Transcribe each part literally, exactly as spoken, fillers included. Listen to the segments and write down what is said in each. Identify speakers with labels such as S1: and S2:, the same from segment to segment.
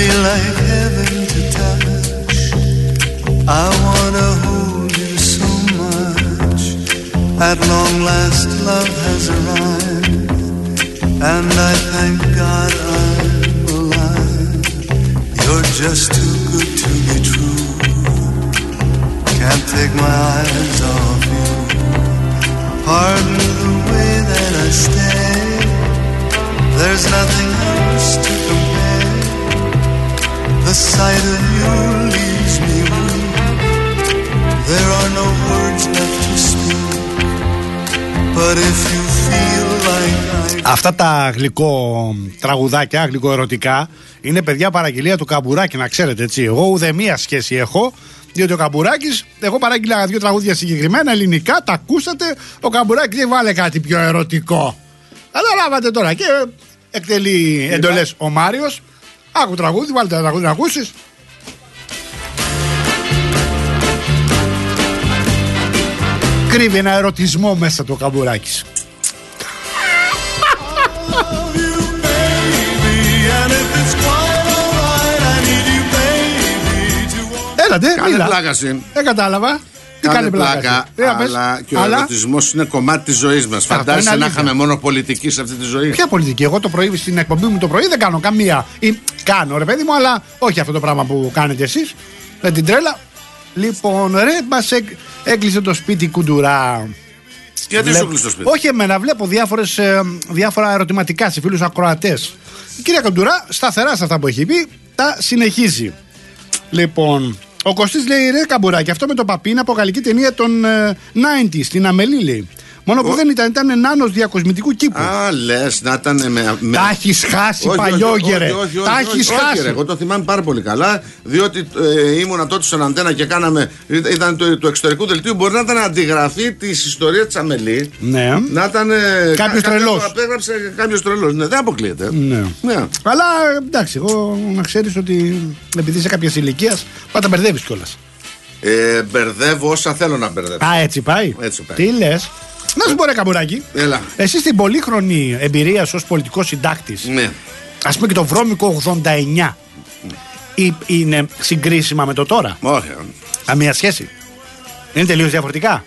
S1: feel like heaven to touch. I wanna hold you so much. At long last love has arrived, and I thank God I'm alive. You're just too good to be true. Can't take my eyes off you. Pardon the way that I stay. There's nothing else to compare. The sight of you leaves me weak. There are no words left to speak. But if you feel like I...
S2: Αυτά τα γλυκό τραγουδάκια, γλυκοερωτικά, είναι παιδιά παραγγελία του Καμπουράκη, να ξέρετε, έτσι. Εγώ ούτε μία σχέση έχω. Διότι ο Καμπουράκης, εγώ παράγγειλα δύο τραγούδια συγκεκριμένα ελληνικά, τα ακούσατε. Ο Καμπουράκης δεν βάλε κάτι πιο ερωτικό. Καταλάβατε τώρα. Και εκτελεί εντολές ο Μάριος. Άκου τραγούδι, βάλτε τα τραγούδι να ακούσεις. Κρύβει ένα ερωτισμό μέσα το Καμπουράκης. Έλατε,
S3: κάνε πλάκα συν.
S2: Δεν κατάλαβα. Τι
S3: κάνε
S2: κάνει πλάκα,
S3: πλάκα, αλλά και ο
S2: αλλά...
S3: ερωτισμός είναι κομμάτι της ζωής μας. Φαντάζεσαι να είχαμε μόνο πολιτική σε αυτή τη ζωή.
S2: Ποια πολιτική? Εγώ το πρωί στην εκπομπή μου το πρωί δεν κάνω καμία. Ή, κάνω ρε παιδί μου, αλλά όχι αυτό το πράγμα που κάνετε εσείς με την τρέλα. Λοιπόν, ρε, μας έ, έκλεισε το σπίτι Κουντουρά.
S3: Γιατί Βλέπ... σου έκλεισε το σπίτι?
S2: Όχι εμένα, βλέπω διάφορες, ε, διάφορα ερωτηματικά σε φίλους ακροατές. Η κυρία Κουντουρά, σταθερά σε αυτά που έχει πει, τα συνεχίζει. Λοιπόν, ο Κωστής λέει, ρε Καμπουράκη, αυτό με το παπί είναι από γαλλική ταινία των ε, ενενήντα, στην Αμελή λέει. Μόνο που ο... δεν ήταν, ήταν νάνος διακοσμητικού κήπου.
S3: Α, λες, να ήταν με. με...
S2: Τα έχεις χάσει, παλιόγερε. Τα έχεις χάσει.
S3: Όχι, εγώ το θυμάμαι πάρα πολύ καλά, διότι ε, ήμουνα τότε στον Αντένα και κάναμε. Ήταν το, το εξωτερικού δελτίου. Μπορεί να ήταν αντιγραφή τη ιστορία τη Αμελή.
S2: Ναι.
S3: Να ήταν.
S2: Κάποιο τρελό.
S3: Απέγραψε κάποιο τρελό. Ναι, δεν αποκλείεται.
S2: Ναι.
S3: ναι.
S2: Αλλά εντάξει, εγώ να ξέρει ότι επειδή είσαι κάποια ηλικία, πάντα μπερδεύει κιόλα.
S3: Ε, μπερδεύω όσα θέλω να μπερδεύω.
S2: Α, έτσι πάει.
S3: Έτσι πάει.
S2: Τι λες? Να σου πω ρε Καμπουράκη, εσύ στην πολύχρονη εμπειρία σου ως πολιτικός συντάκτης,
S3: ναι.
S2: ας πούμε και το βρώμικο ογδόντα εννιά, ναι. είναι συγκρίσιμα με το τώρα?
S3: Όχι.
S2: Καμία σχέση. Είναι τελείως διαφορετικά.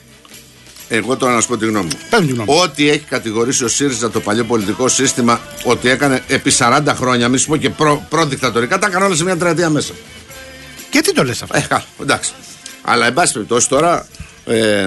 S3: Εγώ τώρα να σου πω τη γνώμη μου.
S2: Πες τη γνώμη.
S3: Ό,τι έχει κατηγορήσει ο ΣΥΡΙΖΑ το παλιό πολιτικό σύστημα ότι έκανε επί σαράντα χρόνια, μη σου πω και προ, προδικτατορικά, τα έκανε όλα σε μια τριετία μέσα.
S2: Και τι το λες αυτό?
S3: Ε, καλά, εντάξει. Αλλά εν πάση περιπτώσει τώρα. Ε,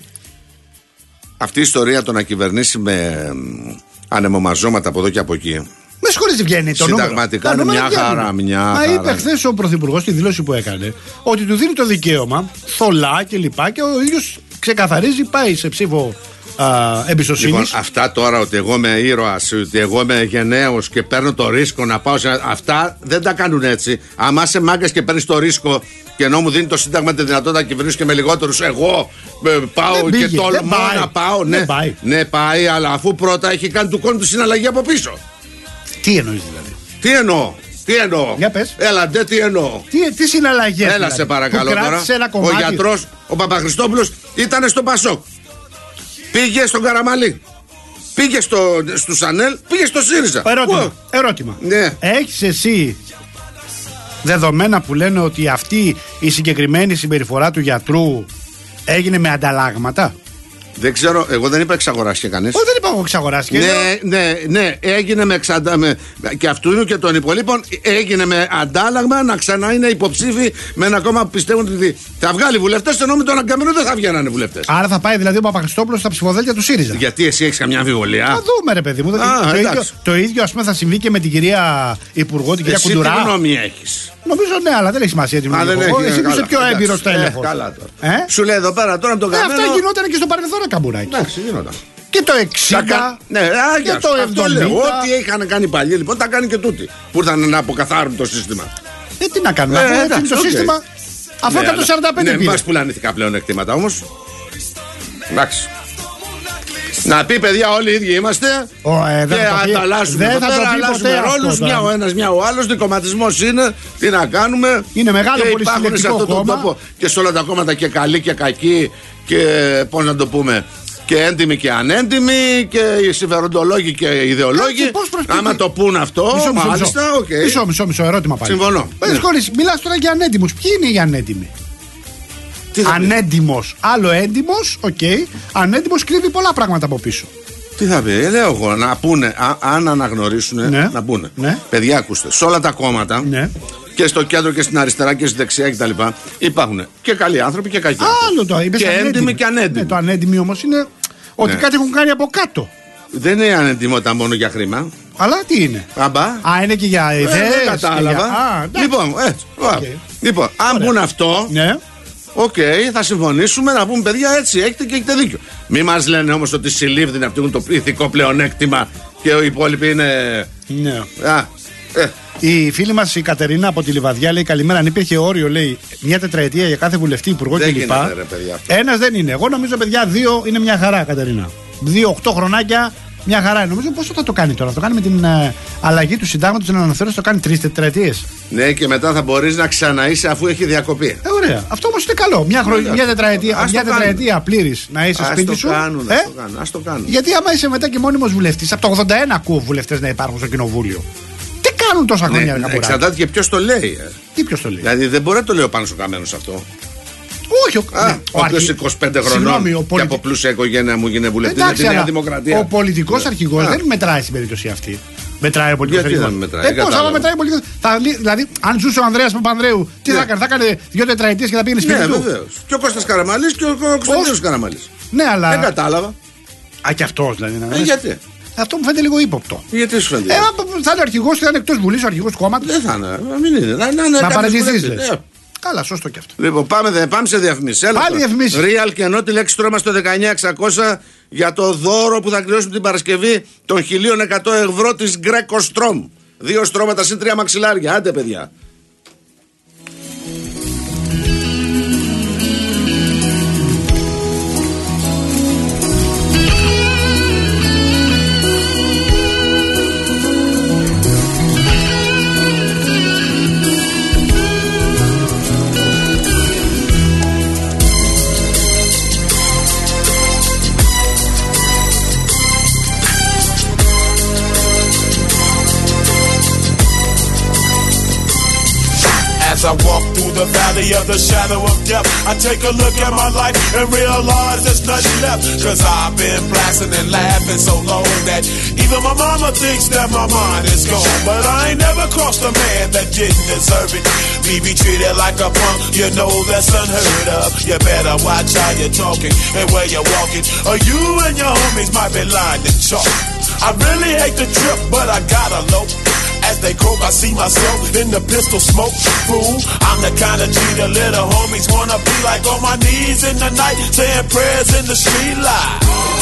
S3: Αυτή η ιστορία το να κυβερνήσει με ανεμομαζώματα από εδώ και από εκεί.
S2: Με συγχωρείς, βγαίνει το νούμερο.
S3: Συνταγματικά είναι μια χαρά. Μια
S2: Μα
S3: χαρά.
S2: είπε χθες ο Πρωθυπουργός στη δήλωση που έκανε ότι του δίνει το δικαίωμα, θολά και λοιπά, και ο ίδιος ξεκαθαρίζει, πάει σε ψήφο εμπιστοσύνης.
S3: Λοιπόν, αυτά τώρα ότι εγώ είμαι ήρωας, ότι εγώ είμαι γενναίος και παίρνω το ρίσκο να πάω σε. Αυτά δεν τα κάνουν έτσι. Άμα είσαι μάγκας και παίρνεις το ρίσκο και ενώ μου δίνει το Σύνταγμα τη δυνατότητα να κυβερνήσω και με λιγότερους, εγώ πάω
S2: πήγε,
S3: και τολμώ να πάω. Ναι,
S2: πάει.
S3: ναι, πάει, αλλά αφού πρώτα έχει κάνει του κόνου του συναλλαγή από πίσω.
S2: Τι εννοείς δηλαδή?
S3: Τι εννοώ? Τι εννοώ?
S2: Για πες.
S3: Έλα, ντε, τι εννοώ?
S2: Τι, τι συναλλαγές?
S3: Έλα,
S2: δηλαδή,
S3: σε παρακαλώ τώρα. Ο γιατρός, ο Παπαχριστόπουλος, ήταν στο Πασόκ. Πήγε στον Καραμαλή. Πήγε στο, στο Σανέλ. Πήγε στο ΣΥΡΙΖΑ.
S2: Ερώτημα.
S3: Oh.
S2: Ερώτημα.
S3: Ναι.
S2: Έχεις εσύ δεδομένα που λένε ότι αυτή η συγκεκριμένη συμπεριφορά του γιατρού έγινε με ανταλλάγματα?
S3: Δεν ξέρω, εγώ δεν είπα εξαγοράστηκε κανείς.
S2: Όχι, δεν είπα εγώ εξαγοράστηκε.
S3: Ναι, ναι, ναι, έγινε με εξαντα... με... και αυτού και των υπολείπων έγινε με αντάλλαγμα να ξανά είναι υποψήφοι με ένα κόμμα που πιστεύουν ότι θα βγάλει βουλευτές, ενώ με τον Αγκαμένο δεν θα βγαίνανε βουλευτές.
S2: Άρα θα πάει δηλαδή ο Παπαχριστόπουλος στα ψηφοδέλτια του ΣΥΡΙΖΑ.
S3: Γιατί εσύ έχεις καμιά αμφιβολία?
S2: Θα δούμε, ρε παιδί μου.
S3: Α,
S2: το, ίδιο, το ίδιο ας πούμε θα συμβεί και με την κυρία Υπουργό, την κυρία
S3: εσύ
S2: Κουντουρά.
S3: Τι γνώμη έχεις?
S2: Νομίζω ναι, αλλά δεν έχει σημασία.
S3: Α, δεν έχει,
S2: εσύ
S3: καλά,
S2: είσαι πιο
S3: εντάξει,
S2: έμπειρος τέλεχος.
S3: Ε, καλά τώρα. Ε? Σου λέει εδώ πέρα τώρα τον Καμένο.
S2: Ε, αυτά γινόταν και στο παρελθόν, Καμπουράκη.
S3: Εντάξει, γινόταν.
S2: Και το εξήντα.
S3: Ναι, α,
S2: και το εβδομήντα.
S3: Ό,τι είχαν κάνει παλιοί λοιπόν τα κάνει και τούτοι. Που ήρθαν να αποκαθάρουν το σύστημα.
S2: Ε, τι να κάνουμε, αφού έτσι είναι το σύστημα. Αφού έκανε το σαράντα πέντε.
S3: Ναι, μην πας πουλάνε ηθικά πλέον εκτήματα όμως. Εντάξει. Να πει παιδιά, όλοι οι ίδιοι είμαστε.
S2: Ο, ε,
S3: και ανταλλάσσουμε εδώ πέρα, αλλάζουμε ρόλους. Μια ο ένας, μια ο άλλος. Δικοματισμός είναι. Τι να κάνουμε.
S2: Είναι μεγάλο
S3: και υπάρχουν σε αυτό το τόπο και σε όλα τα κόμματα και καλοί και κακοί. Και πώς να το πούμε. Και έντιμοι και ανέντιμοι και οι συμφεροντολόγοι και οι ιδεολόγοι. Άμα το πούν αυτό, μισό, μισό, μάλιστα,
S2: μισό. Okay. μισό, μισό, μισό, ερώτημα πάλι.
S3: Συμφωνώ.
S2: Ναι. Μιλάς τώρα για ανέντιμους. Ποιοι είναι οι ανέντιμοι? Ανέντιμος, άλλο έντιμος, οκ. Okay. Ανέντιμος κρύβει πολλά πράγματα από πίσω.
S3: Τι θα πει, λέω εγώ, να πούνε, α, αν αναγνωρίσουν, ναι. να πούνε. Ναι. Παιδιά, ακούστε, σε όλα τα κόμματα. Ναι. Και στο κέντρο και στην αριστερά και στη δεξιά κτλ. Υπάρχουν και καλοί άνθρωποι και κακοί άνθρωποι.
S2: Άλλο το
S3: και έντιμοι και ανέντιμοι.
S2: Ναι, το ανέντιμοι όμως είναι ότι ναι. κάτι έχουν κάνει από κάτω.
S3: Δεν είναι ανέντιμότητα μόνο για χρήμα.
S2: Αλλά τι είναι?
S3: Αμπά.
S2: Α, είναι και για ιδέες. Ε,
S3: δεν κατάλαβα. Για... Α, λοιπόν, έτσι. Okay. Λοιπόν, αν πούν αυτό. Ναι. Οκ, okay, θα συμφωνήσουμε να πούμε παιδιά έτσι, έχετε και έχετε δίκιο. Μην μας λένε όμως ότι οι συλλήφθηνοι αυτοί έχουν το ηθικό πλεονέκτημα και οι υπόλοιποι είναι.
S2: Ναι.
S3: Α, ε.
S2: Η φίλη μας η Κατερίνα από τη Λιβαδιά λέει καλημέρα. Αν υπήρχε όριο, λέει, μια τετραετία για κάθε βουλευτή, υπουργό κλπ. Ένας δεν είναι. Εγώ νομίζω, παιδιά, δύο είναι μια χαρά, Κατερίνα. Δύο, οκτώ χρονάκια, μια χαρά. Νομίζω πόσο θα το κάνει τώρα. Θα το κάνει με την ε, αλλαγή του συντάγματος, την αναθεώρηση, θα το κάνει τρεις τετραετίες.
S3: Ναι, και μετά θα μπορείς να ξαναείσαι αφού έχει διακοπή.
S2: Ε, ωραία. Αυτό όμως είναι καλό. Μια, χρο... μια τετραετία, μια τετραετία πλήρης να είσαι
S3: ας
S2: σπίτι
S3: το
S2: σου.
S3: Κάνουν,
S2: ε?
S3: ας το κάνουν, ας το κάνουν.
S2: Γιατί άμα είσαι μετά και μόνιμος βουλευτής, από το ογδόντα ένα ακούω βουλευτές να υπάρχουν στο κοινοβούλιο. Τι κάνουν τόσα χρόνια,
S3: ναι, εξαρτάται και ποιος το λέει. Ε.
S2: Τι ποιος το λέει?
S3: Δηλαδή δεν μπορεί να το λέει ο Πάνος ο Καμένος αυτό.
S2: Όχι, ο,
S3: Α, ναι, ο οποίος είκοσι πέντε χρονών συγγνώμη, ο πολιτι... και από πλούσια οικογένεια μου γίνει βουλευτής με τη Νέα Δημοκρατία.
S2: Ο πολιτικός αρχηγός δεν μετράει στην περίπτωση αυτή. Μετράει ο πολιτικός αρχηγός.
S3: Γιατί δεν μετράει?
S2: Ε, πώς, άμα μετράει ο πολιτικός. Θα, δηλαδή, αν ζούσε ο Ανδρέας Παπανδρέου, τι ναι. θα έκανε? Θα έκανε δύο τετραετίες και θα πήγαινε σπίτι
S3: ναι,
S2: του.
S3: Βεβαίως. Και ο Κώστας Καραμανλής και ο Κωνσταντίνος Καραμανλής.
S2: Ναι, αλλά.
S3: Δεν κατάλαβα.
S2: Α, και αυτός δηλαδή.
S3: Ε, γιατί?
S2: Αυτό μου φαίνεται λίγο ύποπτο.
S3: Γιατί σου φαίνεται?
S2: Ε, θα είναι αρχηγός και θα είναι εκτός βουλής ο αρχηγός κόμματος.
S3: Δεν θα είναι. Μην είναι. Να, να,
S2: να παραιτηθείς. Καλά, σωστό και αυτό.
S3: Λοιπόν, πάμε, πάμε σε διαφημίσεις.
S2: Πάλι διαφημίσεις.
S3: Real και ενώ τη λέξη τρώμα στο δεκαεννιά εξακόσια για το δώρο που θα κληρώσουμε την Παρασκευή των χίλια εκατό ευρώ της Greco Strom. Δύο στρώματα συν τρία μαξιλάρια. Άντε, παιδιά.
S4: As I walk through the valley of the shadow of death, I take a look at my life and realize there's nothing left. Cause I've been blasting and laughing so long that even my mama thinks that my mind is gone. But I ain't never crossed a man that didn't deserve it. Me be treated like a punk, you know that's unheard of. You better watch how you're talking and where you're walking, or you and your homies might be lying to chalk. I really hate the trip, but I gotta low. As they croak, I see myself in the pistol smoke. Fool, I'm the kind of G the little homies wanna be like on my knees in the night, saying prayers in the street light.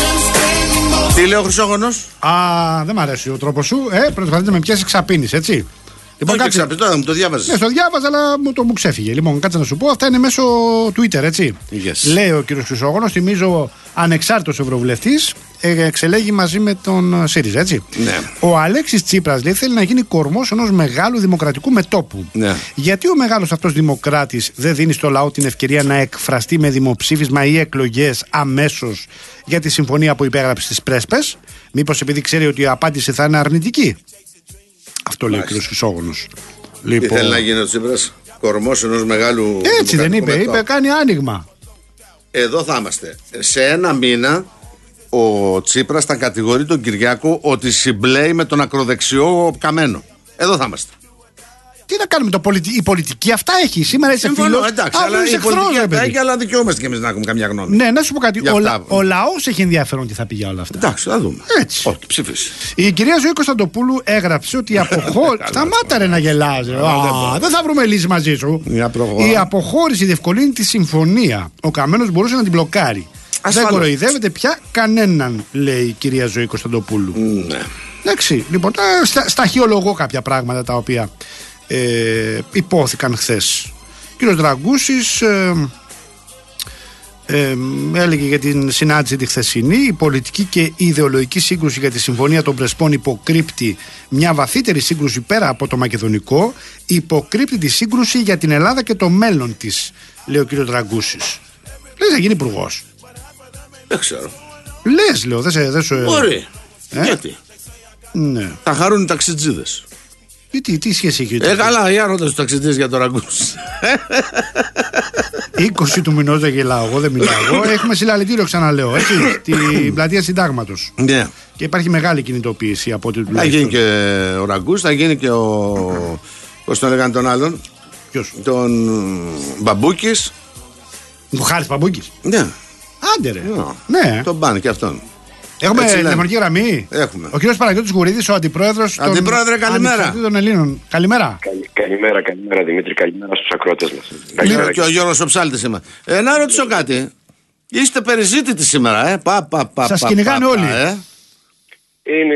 S3: Τι λέει ο Χρυσόγονος?
S2: Α, δεν μ' αρέσει ο τρόπος σου. Ε, προσπαθείς να με πιάσεις ξαπίνης, έτσι.
S3: Λοιπόν, όχι κάτσε... τώρα μου το διάβαζες.
S2: Ναι, το διάβαζα, αλλά μου το μου ξέφυγε. Λοιπόν, κάτσε να σου πω, αυτά είναι μέσω Twitter, έτσι.
S3: Yes.
S2: Λέει ο κύριος Χρυσόγονος, θυμίζω ανεξάρτητος ευρωβουλευτής, εξελέγει μαζί με τον ΣΥΡΙΖΑ, έτσι.
S3: Ναι.
S2: Ο Αλέξης Τσίπρας, λέει, θέλει να γίνει κορμός ενός μεγάλου δημοκρατικού μετώπου.
S3: Ναι.
S2: Γιατί ο μεγάλος αυτός δημοκράτης δεν δίνει στο λαό την ευκαιρία να εκφραστεί με δημοψήφισμα ή εκλογές αμέσως για τη συμφωνία που υπέγραψε στις Πρέσπες? Μήπως επειδή ξέρει ότι η απάντηση θα είναι αρνητική? Αυτό λέει ο κ. Χρυσόγονος.
S3: Λοιπόν... Τι θέλει να γίνει ο Τσίπρας? Κορμός ενός μεγάλου.
S2: Έτσι δεν είπε, μετώπου. Είπε κάνει άνοιγμα.
S3: Εδώ θα είμαστε. Σε ένα μήνα ο Τσίπρας θα κατηγορεί τον Κυριάκο ότι συμπλέει με τον ακροδεξιό Καμένο. Εδώ θα είμαστε.
S2: Τι να κάνουμε, το πολιτι... η πολιτική αυτά έχει. Σήμερα είσαι φίλος.
S3: Εντάξει, αλλά η πολιτική αυτά έχει, αλλά δικαιούμαστε κι εμείς να έχουμε καμιά γνώμη.
S2: Ναι, να σου πω κάτι. Ο, λα... ο λαός έχει ενδιαφέρον τι θα πει για όλα αυτά.
S3: Εντάξει, θα δούμε.
S2: Έτσι.
S3: Όχι, ψηφίσει.
S2: Η κυρία Ζωή Κωνσταντοπούλου έγραψε ότι η αποχώρηση. Σταμάτα ρε να γελάζει. Δεν θα βρούμε λύση μαζί σου. Η αποχώρηση διευκολύνει τη συμφωνία. Ο Καμένος μπορούσε να την μπλοκάρει. Δεν κοροϊδεύεται πια κανέναν, λέει η κυρία Ζωή Κωνσταντοπούλου.
S3: Ναι.
S2: Εντάξει, λοιπόν, σταχυολογώ κάποια πράγματα τα οποία ε, υπόθηκαν χθες. Ο κύριος Δραγκούσης ε, ε, έλεγε για την συνάντηση τη χθεσινή: η πολιτική και η ιδεολογική σύγκρουση για τη συμφωνία των Πρεσπών υποκρύπτει μια βαθύτερη σύγκρουση πέρα από το μακεδονικό, υποκρύπτει τη σύγκρουση για την Ελλάδα και το μέλλον της, λέει ο κύριος Δραγκούσης. Λέει να γίνει υπουργός.
S3: Δεν ξέρω.
S2: Λες, λέω, δεν σε. Δε σου...
S3: Μπορεί.
S2: Ε?
S3: Γιατί.
S2: Ναι.
S3: Θα χαρούν οι ταξιτζίδες.
S2: Τι, τι σχέση έχει.
S3: Ε, καλά, για ρώτα τους ταξιτζίδες για το ραγκούς.
S2: είκοσι του μηνός δεν γελάω, εγώ δεν μιλάω. Εγώ. Έχουμε συλλαλητήριο, ξαναλέω. Έτσι, την πλατεία Συντάγματος.
S3: Ναι.
S2: Και υπάρχει μεγάλη κινητοποίηση από ό,τι τουλάχιστον.
S3: Θα γίνει και ο ραγκούς, θα γίνει και ο. Πώς τον λέγανε τον άλλον.
S2: Ποιος?
S3: Τον Μπαμπούκης.
S2: Ο Χάρης Παμπούκης.
S3: Ναι.
S2: Άντε ρε.
S3: No.
S2: Ναι.
S3: Τον πάνε και αυτόν.
S2: Έχουμε
S3: Έτσι
S2: τηλεφωνική γραμμή.
S3: Έχουμε.
S2: Ο κύριος Παναγιώτης Γουρίδης, ο αντιπρόεδρος των
S3: Αντιπρόεδρε, καλημέρα.
S2: των Ελλήνων. Καλημέρα.
S5: Καλη, καλημέρα, καλημέρα Δημήτρη, καλημέρα στους ακροατές μας.
S3: Λίγο και ο Γιώργος ο Ψάλτης είμαι. Ε, να ρωτήσω κάτι. Είστε περιζήτητοι σήμερα, ε. Πα, πα, πα,
S2: Σας
S3: πα,
S2: κυνηγάνε
S3: πα,
S2: όλοι.
S3: Ε.
S5: Είναι...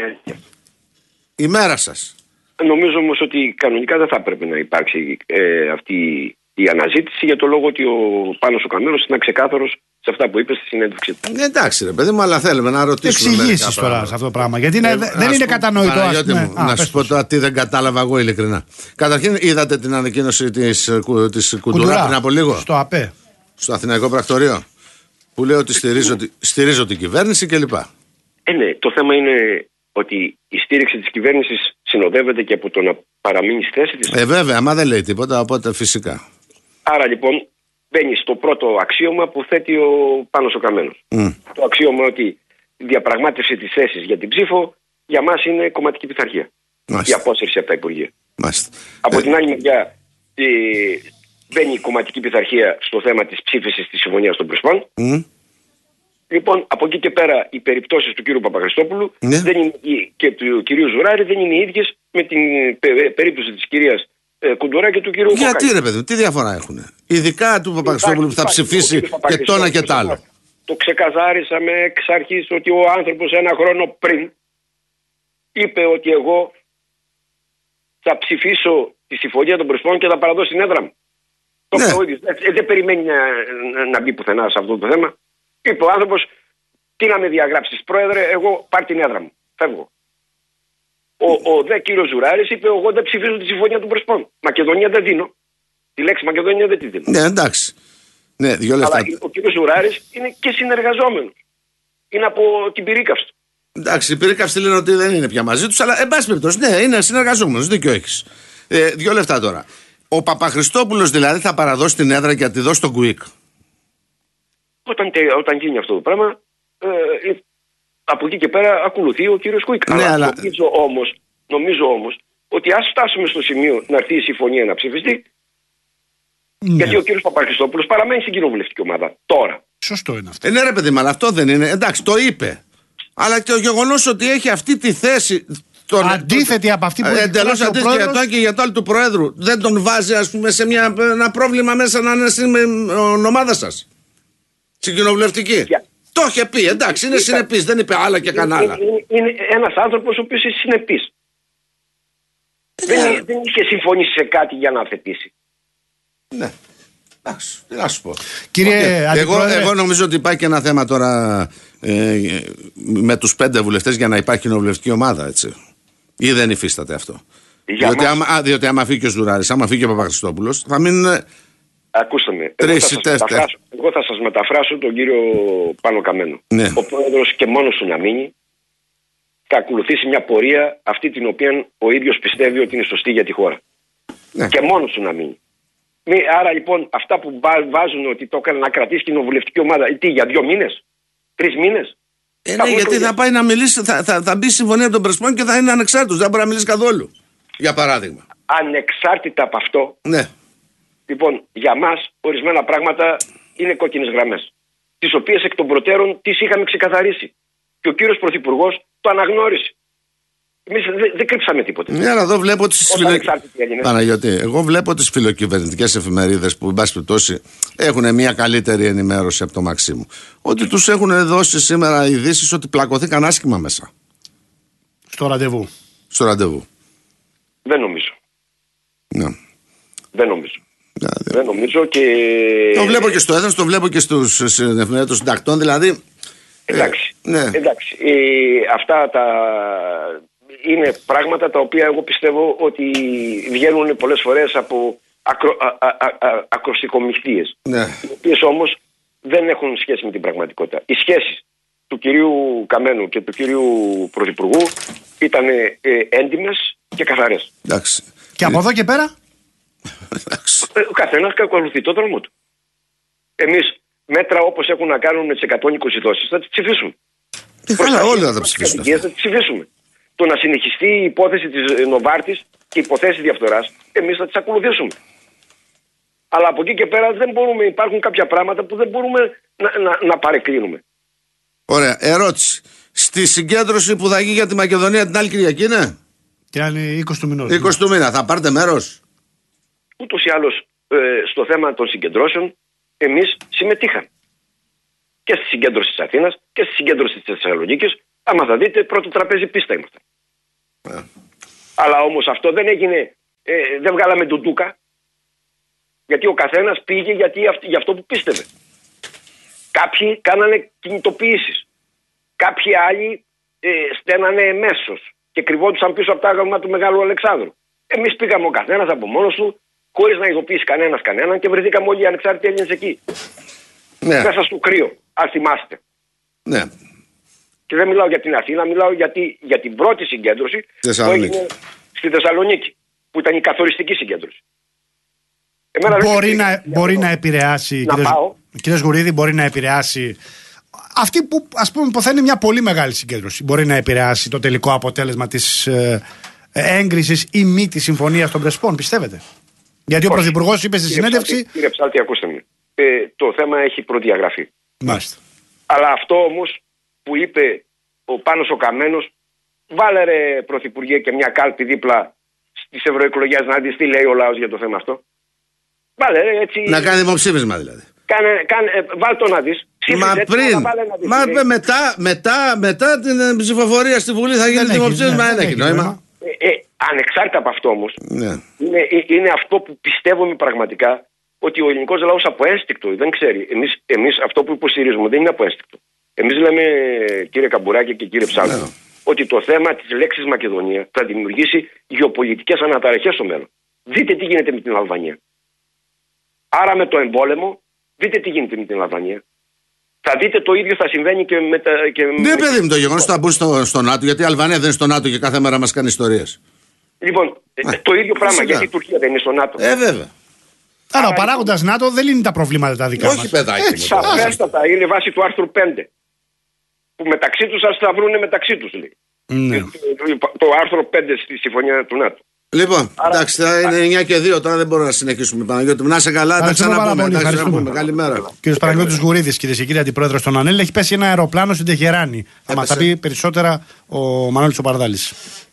S3: Η μέρα σας.
S5: Νομίζω όμως ότι κανονικά δεν θα πρέπει να υπάρξει ε, αυτή η αναζήτηση, για το λόγο ότι ο Πάνος ο Καμένος είναι ξεκάθαρος σε αυτά που είπε στη συνέντευξή του.
S3: Ε, εντάξει ρε παιδί μου, αλλά θέλουμε να ρωτήσουμε.
S2: Εξηγήσεις τώρα σε αυτό το πράγμα. Γιατί είναι,
S3: Ε,
S2: δεν
S3: να
S2: είναι
S3: σου-
S2: κατανοητό.
S3: Παναγιώτη
S2: ας πούμε.
S3: μου,
S2: Α,
S3: να
S2: πες
S3: σου πω
S2: τους.
S3: τώρα τι δεν κατάλαβα εγώ ειλικρινά. Καταρχήν είδατε την ανακοίνωση της, κου- της Κουντουρά
S2: Κουντουρά,
S3: πριν από λίγο
S2: στο ΑΠΕ.
S3: στο Αθηναϊκό Πρακτορείο, που λέει ότι στηρίζω, τη- στηρίζω την κυβέρνηση κλπ.
S5: Ε, ναι, το θέμα είναι ότι η στήριξη της κυβέρνησης συνοδεύεται και από το να παραμείνει στη θέση της.
S3: Ε, βέβαια, άμα δεν λέει τίποτα, οπότε φυσικά.
S5: Άρα λοιπόν μπαίνει στο πρώτο αξίωμα που θέτει ο Πάνος ο Καμένος.
S3: Mm.
S5: Το αξίωμα ότι η διαπραγμάτευση της θέσης για την ψήφο για μας είναι κομματική πειθαρχία.
S3: Μάλιστα.
S5: Η απόσυρση από τα Υπουργεία.
S3: Μάλιστα.
S5: Από
S3: Ε,
S5: την άλλη μεριά ε, μπαίνει η κομματική πειθαρχία στο θέμα της ψήφισης της Συμφωνίας των Πρεσπών.
S3: μ,
S5: Λοιπόν, από εκεί και πέρα οι περιπτώσεις του κ. Παπαχριστόπουλου
S3: Ναι.
S5: δεν είναι, και του κ. Ζουράρη δεν είναι οι ίδιες με την πε- περίπτωση της κυρίας ε, Κουντουρά και του κ.
S3: γιατί ρε παιδί μου, τι διαφορά έχουν. Ειδικά του Παπαχριστόπουλου που θα ψηφίσει και τόνα και τ' άλλο.
S5: Το ξεκαθάρισαμε εξ αρχής ότι ο άνθρωπος ένα χρόνο πριν είπε ότι εγώ θα ψηφίσω τη Συμφωνία των Πρεσπών και θα παραδώσω την έδρα μου. Το
S3: Ναι.
S5: είπε ο ίδιος. Ε, δεν περιμένει να, να, να μπει πουθενά σε αυτό το θέμα. Είπε ο άνθρωπος, τι να με διαγράψεις πρόεδρε, εγώ πάρ' την έδρα μου. Φεύγω. Ο, ο δε κύριος Ζουράρης είπε, εγώ δεν ψηφίζω τη Συμφωνία των Πρεσπών. Μακεδονία δεν δίνω. Τη λέξη Μακεδονία δεν τη δίνω.
S3: Ναι, εντάξει. Ναι, δυο λεφτά.
S5: Αλλά ο κύριος Ζουράρης είναι και συνεργαζόμενος. Είναι από την πυρίκαυση του.
S3: Εντάξει, οι πυρίκαυστοι λένε ότι δεν είναι πια μαζί του, αλλά εν πάση περιπτώσει, ναι, είναι συνεργαζόμενο. Δίκιο έχει. Ε, δύο λεφτά τώρα. Ο Παπαχριστόπουλος δηλαδή θα παραδώσει την έδρα και θα τη δώσει στον Κουίκ.
S5: Όταν, τε- όταν γίνει αυτό το πράγμα, ε, ε, από εκεί και πέρα ακολουθεί ο κύριος Κουίκ.
S3: Ναι, αλλά-
S5: Νομίζω όμως, νομίζω όμως ότι ας φτάσουμε στο σημείο να έρθει η συμφωνία να ψηφιστεί,
S2: Ναι.
S5: γιατί ο κύριος Παπαχριστόπουλος παραμένει στην κοινοβουλευτική ομάδα τώρα.
S2: Σωστό είναι αυτό.
S3: Ε, ναι, ρε παιδί, αλλά αυτό δεν είναι. Εντάξει, το είπε. Αλλά και το γεγονός ότι έχει αυτή τη θέση. Τον,
S2: Αντίθετη από αυτή που έχει
S3: εντελώς
S2: εκφράσει ο
S3: αντίθετη για
S2: πρόεδρος.
S3: το και για το άλλο του Προέδρου. Δεν τον βάζει, ας πούμε, σε μια, ένα πρόβλημα μέσα να είναι στην ε, ομάδα σας. Στην κοινοβουλευτική.
S5: Για-
S3: Το είχε πει, εντάξει, είναι
S5: Είπα-
S3: συνεπής, δεν είπε άλλα και κανένα άλλα.
S5: Είναι, είναι, είναι ένας άνθρωπος ο οποίος είναι συνεπής.
S3: Ναι.
S5: Δεν, δεν είχε συμφωνήσει σε κάτι για να αθετήσει.
S3: Ναι. Εντάξει, τι να σου πω.
S2: Κύριε
S3: Οκ. εγώ,
S2: Αντιπρόεδρε.
S3: εγώ νομίζω ότι υπάρχει και ένα θέμα τώρα ε, με τους πέντε βουλευτές για να υπάρχει κοινοβουλευτική ομάδα, έτσι. Ή δεν υφίσταται αυτό.
S5: Για
S3: Διότι
S5: μας-
S3: άμα, α, διότι άμα φύγει και ο Ζουράρης, άμα φύγει και ο Παπαχριστόπουλος, θα μείνουν.
S5: Ακούστε με. Εγώ
S3: Τρεις
S5: θα,
S3: ή
S5: σας
S3: τέσσερις.
S5: μεταφράσω, εγώ θα σας μεταφράσω τον κύριο Πάνο Καμένο.
S3: Ναι.
S5: Ο πρόεδρος και μόνος του να μείνει θα ακολουθήσει μια πορεία αυτή την οποία ο ίδιος πιστεύει ότι είναι σωστή για τη χώρα.
S3: Ναι.
S5: Και μόνος του να μείνει. Μη, άρα λοιπόν αυτά που βά- βάζουν ότι το έκανε να κρατήσει κοινοβουλευτική ομάδα, τι, για δύο μήνες, τρεις μήνες.
S3: Ε,
S5: Θα
S3: ναι,
S5: βγουν
S3: γιατί
S5: το-
S3: θα πάει να μιλήσει, θα, θα, θα μπει στη συμφωνία των Πρεσπών και θα είναι ανεξάρτητος. Δεν μπορεί να μιλήσει καθόλου. Για παράδειγμα.
S5: Ανεξάρτητα από αυτό,
S3: Ναι.
S5: λοιπόν, για μας ορισμένα πράγματα είναι κόκκινες γραμμές. Τις οποίες εκ των προτέρων τις είχαμε ξεκαθαρίσει. Και ο κύριος Πρωθυπουργός το αναγνώρισε. Εμείς δεν δεν κρύψαμε τίποτα.
S3: Ναι, αλλά εδώ βλέπω τις
S5: Όταν
S3: φιλο...
S5: ανεξάρτητη έγινε.
S3: Παναγιώτη, εγώ βλέπω τις φιλοκυβερνητικές εφημερίδες που, εν πάση περιπτώσει, έχουν μια καλύτερη ενημέρωση από το Μαξίμου. Ότι τους έχουν δώσει σήμερα ειδήσεις ότι πλακωθήκαν άσχημα μέσα
S2: Στο ραντεβού.
S3: στο ραντεβού.
S5: Δεν νομίζω.
S3: Ναι.
S5: Δεν νομίζω.
S3: Δηλαδή,
S5: Δεν νομίζω και.
S3: το βλέπω και στο έδρας, το βλέπω και στους εφημερίδες των συντακτών, δηλαδή.
S5: Εντάξει.
S3: Ε, ναι.
S5: Εντάξει. Ε, αυτά τα είναι πράγματα τα οποία εγώ πιστεύω ότι βγαίνουν πολλές φορές από ακρο, α, α, α, α, ακροστικομυχτίες.
S3: Ναι.
S5: Οι οποίες όμως δεν έχουν σχέση με την πραγματικότητα. Οι σχέσεις του κυρίου Καμένου και του κυρίου Πρωθυπουργού ήταν ε, έντιμες και καθαρές.
S3: Εντάξει.
S2: Και από εδώ και πέρα.
S5: Ο καθένας ακολουθεί το δρόμο του. Εμείς μέτρα όπως έχουν να κάνουν με τις εκατόν είκοσι δόσεις θα τις ψηφίσουμε.
S3: Τι καλά, όλοι θα τα ψηφίσουν.
S5: Θα τις ψηφίσουμε. Το να συνεχιστεί η υπόθεση της Νοβάρτης και η υπόθεση διαφθοράς, εμείς θα τις ακολουθήσουμε. Αλλά από εκεί και πέρα δεν μπορούμε, υπάρχουν κάποια πράγματα που δεν μπορούμε να, να, να παρεκκλίνουμε.
S3: Ωραία, ερώτηση. Στη συγκέντρωση που θα γίνει για τη Μακεδονία την άλλη Κυριακή, είναι?
S2: Και αν είναι είκοσι του μηνός.
S3: είκοσι του μήνα, θα πάρετε μέρος?
S5: Ούτως ή άλλως ε, στο θέμα των συγκεντρώσεων εμείς συμμετείχαμε. Και στη συγκέντρωση της Αθήνας και στη συγκέντρωση της Θεσσαλονίκης. Άμα θα δείτε, πρώτο τραπέζι πίστα ήμασταν. Yeah. Αλλά όμως αυτό δεν έγινε, ε, δεν βγάλαμε τον Τούκα. Γιατί ο καθένας πήγε γιατί, για αυτό που πίστευε. Κάποιοι κάνανε κινητοποιήσεις. Κάποιοι άλλοι ε, στένανε εμέσως και κρυβόντουσαν πίσω από τα άγαλμα του Μεγάλου Αλεξάνδρου. Εμείς πήγαμε ο καθένας από μόνος του, χωρίς να ειδοποιήσει κανένας κανέναν και βρεθήκαμε όλοι οι ανεξάρτητοι Έλληνες εκεί. Ναι. Μέσα στο κρύο, αν θυμάστε.
S3: Ναι.
S5: Και δεν μιλάω για την Αθήνα, μιλάω για, τη, για την πρώτη συγκέντρωση που έγινε στη Θεσσαλονίκη, που ήταν η καθοριστική συγκέντρωση. Εμένα
S2: μπορεί να, μπορεί να επηρεάσει, κύριε Γουρίδη, μπορεί να επηρεάσει αυτή που ας πούμε που θα είναι μια πολύ μεγάλη συγκέντρωση. Μπορεί να επηρεάσει το τελικό αποτέλεσμα της ε, έγκρισης ή μη της συμφωνίας των Πρεσπών, πιστεύετε? Γιατί όχι. Ο Πρωθυπουργός είπε στη κύριε συνέντευξη.
S5: Ψάλτη, κύριε Ψάλτη, ακούστε με. Ε, το θέμα έχει προδιαγραφεί.
S2: Μάλιστα.
S5: Αλλά αυτό όμως που είπε ο Πάνος ο Καμένος, βάλε ρε Πρωθυπουργέ και μια κάλπη δίπλα στις ευρωεκλογές να δεις τι λέει ο λαός για το θέμα αυτό. Βάλε ρε έτσι.
S3: Να κάνει δημοψήφισμα δηλαδή.
S5: Κάνε, κάνε, βάλ το να δεις.
S3: Μα έτσι, πριν, να δεις, μα λέει. μετά, μετά, μετά την ψηφοφορία στη Βουλή θα γίνει δημοψήφισμα, δεν έχει νόημα.
S5: Ε, ε, ανεξάρτητα από αυτό όμως, ναι. είναι, είναι αυτό που πιστεύουμε πραγματικά, ότι ο ελληνικός λαός από ένστικτο δεν ξέρει. Εμείς, εμείς αυτό που υποστηρίζουμε δεν είναι από ένστικτο. Εμείς λέμε, κύριε Καμπουράκη και κύριε Ψάλτη, ναι. ότι το θέμα της λέξης Μακεδονία θα δημιουργήσει γεωπολιτικές αναταραχές στο μέλλον. Δείτε τι γίνεται με την Αλβανία. Άρα με το εμπόλεμο, δείτε τι γίνεται με την Αλβανία. Θα δείτε το ίδιο θα συμβαίνει και με τα. Και
S3: ναι, με... παιδί μου, το γεγονός ότι θα μπουν στο, στο ΝΑΤΟ, γιατί η Αλβανία δεν είναι στο ΝΑΤΟ και κάθε μέρα μας κάνει ιστορίες.
S5: Λοιπόν, ε, το ίδιο πράγμα, σιγά. Γιατί η Τουρκία δεν είναι στο ΝΑΤΟ.
S3: Ε, βέβαια.
S2: Άρα, ο παράγοντας ΝΑΤΟ δεν λύνει τα προβλήματα τα δικά μας.
S3: Όχι, παιδάκι.
S5: Σαφέστατα, είναι βάση του άρθρου πέντε. Που μεταξύ τους ας τα βρούνε μεταξύ τους, λέει.
S2: Ναι.
S5: Το άρθρο πέντε στη συμφωνία του ΝΑΤΟ.
S3: Λοιπόν, άρα, εντάξει, θα είναι εννιά και δύο, τώρα δεν μπορούμε να συνεχίσουμε. Παναγιώτη, να είσαι καλά, τα ξαναπούμε. Καλημέρα.
S2: Κύριος Παναγιώτης Γουρίδης, κυρίες και κύριοι, αντιπρόεδρος των ΑΝΕΛ, έχει πέσει ένα αεροπλάνο στην Τεχεράνη. Θα μας τα πει περισσότερα ο Μανώλης ο Παρδάλης.